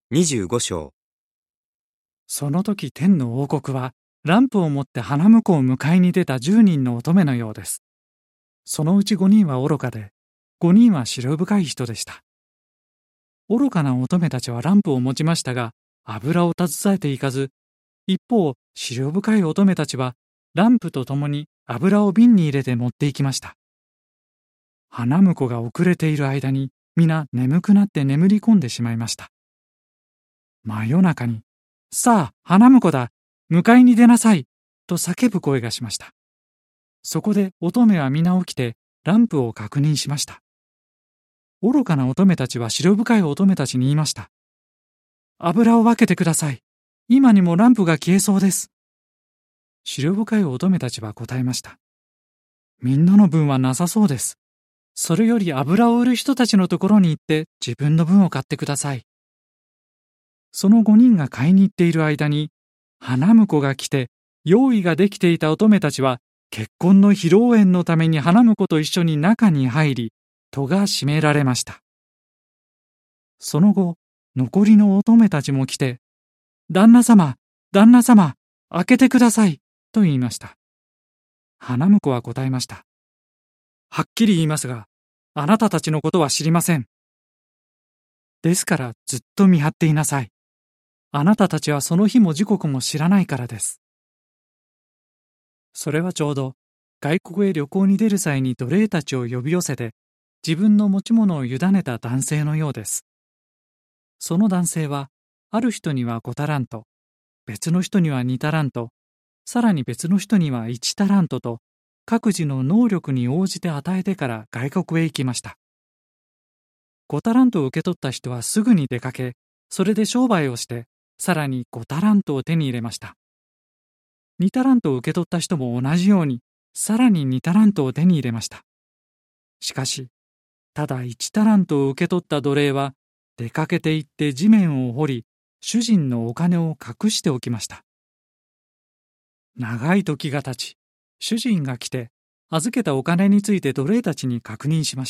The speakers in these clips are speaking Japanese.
25章。 その時天の王国は、ランプを持って花婿を迎えに出た10人の乙女のようです。そのうち5人は愚かで、5人は思慮深い人でした。愚かな乙女たちはランプを持ちましたが、油を携えていかず、一方、思慮深い乙女たちは、ランプとともに油を瓶に入れて持っていきました。花婿が遅れている間に、皆眠くなって眠り込んでしまいました。真夜中に、さあ、花婿だ、迎えに出なさい、と叫ぶ声がしました。そこで乙女は皆起きて、ランプを確認しました。愚かな乙女たちは思慮深い乙女たちに言いました。油を分けてください。今にもランプが消えそうです。思慮深い乙女たちは答えました。みんなの分はなさそうです。それより油を売る人たちのところに行って自分の分を買ってください。その5人が買いに行っている間に、花婿が来て、用意ができていた乙女たちは、結婚の披露宴のために花婿と一緒に中に入り、戸が閉められました。その後、残りの乙女たちも来て、旦那様、旦那様、開けてください、と言いました。花婿は答えました。はっきり言いますが、あなたたちのことは知りません。ですからずっと見張っていなさい。あなたたちはその日も時刻も知らないからです。それはちょうど外国へ旅行に出る際に奴隷たちを呼び寄せて自分の持ち物を委ねた男性のようです。その男性はある人には5タラント、別の人には2タラント、さらに別の人には1タラントと各自の能力に応じて与えてから外国へ行きました。5タラントを受け取った人はすぐに出かけ、それで商売をして、さらに5タラントを手に入れました。2タラントを受け取った人も同じように、さらに2タラントを手に入れました。しかし、ただ1タラントを受け取った奴隷は、出かけて行って地面を掘り、主人のお金を隠しておきました。長い時が経ち、主人が来て、預けたお金について奴隷たちに確認しました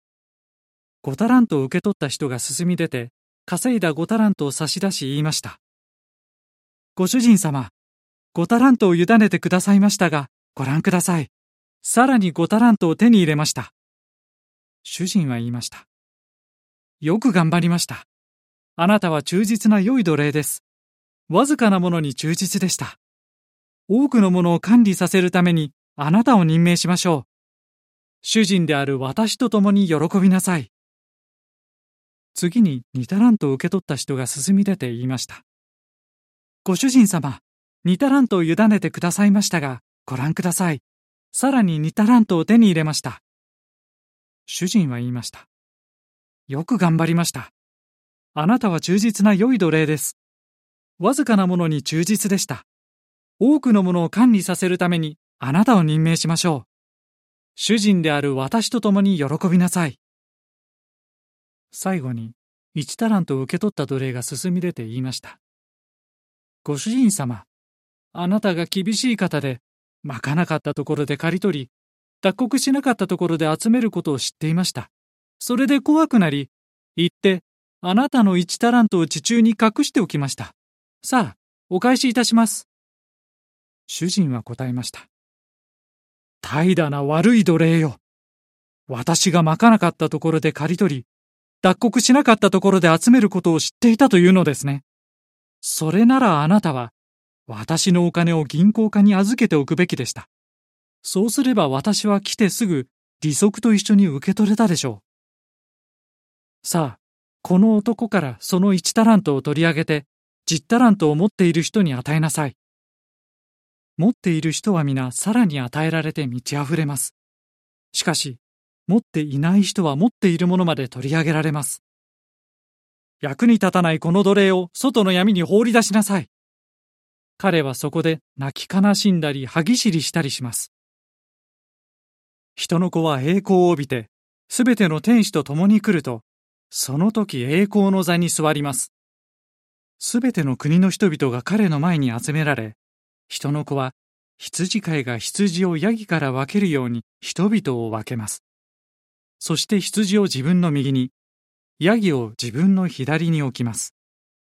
。5タラントを受け取った人が進み出て、稼いだ5タラントを差し出し言いました。ご主人様、5タラントを委ねてくださいましたが、ご覧ください。さらに5タラントを手に入れました。主人は言いました。よく頑張りました。あなたは忠実な良い奴隷です。わずかなものに忠実でした。多くのものを管理させるためにあなたを任命しましょう。主人である私と共に喜びなさい。次に2タラントを受け取った人が進み出て言いました。ご主人様、2タラントを委ねてくださいましたが、ご覧ください。さらに2タラントを手に入れました。主人は言いました。よく頑張りました。あなたは忠実な良い奴隷です。わずかなものに忠実でした。多くのものを管理させるためにあなたを任命しましょう。主人である私と共に喜びなさい。最後に1タラントを受け取った奴隷が進み出て言いました。ご主人様、あなたが厳しい方で、まかなかったところで刈り取り、脱穀しなかったところで集めることを知っていました。それで怖くなり、行って、あなたの1タラントを地中に隠しておきました。さあ、お返しいたします。主人は答えました。怠惰な悪い奴隷よ。私がまかなかったところで刈り取り、脱穀しなかったところで集めることを知っていたというのですね。それならあなたは、私のお金を銀行家に預けておくべきでした。そうすれば私は来てすぐ利息と一緒に受け取れたでしょう。さあ、この男からその1タラントを取り上げて、10タラントを持っている人に与えなさい。持っている人は皆さらに与えられて満ち溢れます。しかし、持っていない人は持っているものまで取り上げられます。役に立たないこの奴隷を外の闇に放り出しなさい。彼はそこで泣き悲しんだり歯ぎしりしたりします。人の子は栄光を帯びて、すべての天使と共に来ると、その時栄光の座に座ります。すべての国の人々が彼の前に集められ、人の子は羊飼いが羊をヤギから分けるように人々を分けます。そして羊を自分の右に、ヤギを自分の左に置きます。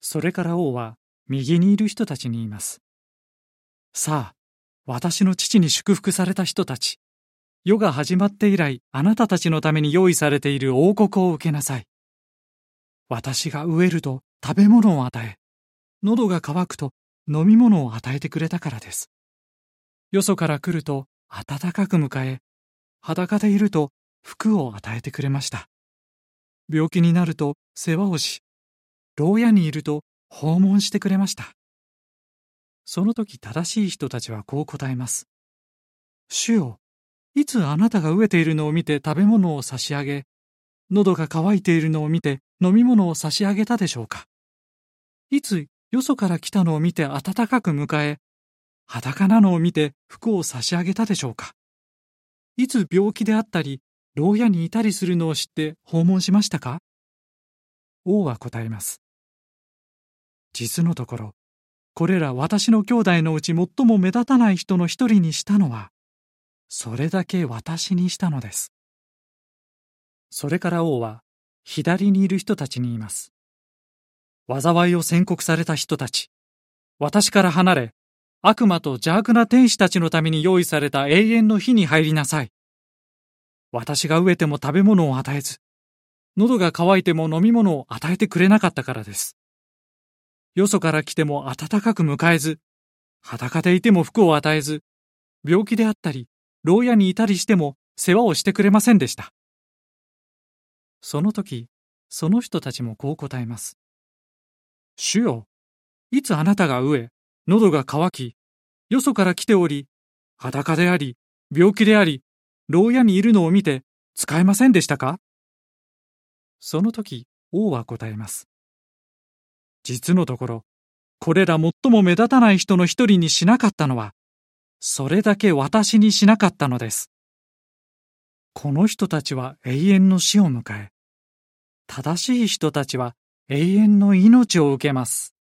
それから王は右にいる人たちに言います。さあ、私の父に祝福された人たち、世が始まって以来あなたたちのために用意されている王国を受けなさい。私が飢えると食べ物を与え、喉が渇くと飲み物を与えてくれたからです。よそから来ると温かく迎え、裸でいると服を与えてくれました。病気になると世話をし、牢屋にいると訪問してくれました。その時正しい人たちはこう答えます。主よ、いつあなたが飢えているのを見て食べ物を差し上げ、喉が渇いているのを見て飲み物を差し上げたでしょうか。いつよそから来たのを見て温かく迎え、裸なのを見て服を差し上げたでしょうか。いつ病気であったり、牢屋にいたりするのを知って訪問しましたか。王は答えます。実のところ、これら私の兄弟のうち最も目立たない人の一人にしたのは、それだけ私にしたのです。それから王は、左にいる人たちに言います。災いを宣告された人たち、私から離れ、悪魔と邪悪な天使たちのために用意された永遠の火に入りなさい。私が飢えても食べ物を与えず、喉が渇いても飲み物を与えてくれなかったからです。よそから来ても温かく迎えず、裸でいても服を与えず、病気であったり、牢屋にいたりしても世話をしてくれませんでした。その時、その人たちもこう答えます。主よ、いつあなたが飢え、喉が渇き、よそから来ており、裸であり、病気であり、牢屋にいるのを見て使えませんでしたか。その時、王は答えます。実のところ、これら最も目立たない人の一人にしなかったのは、それだけ私にしなかったのです。この人たちは永遠の死を迎え、正しい人たちは永遠の命を受けます。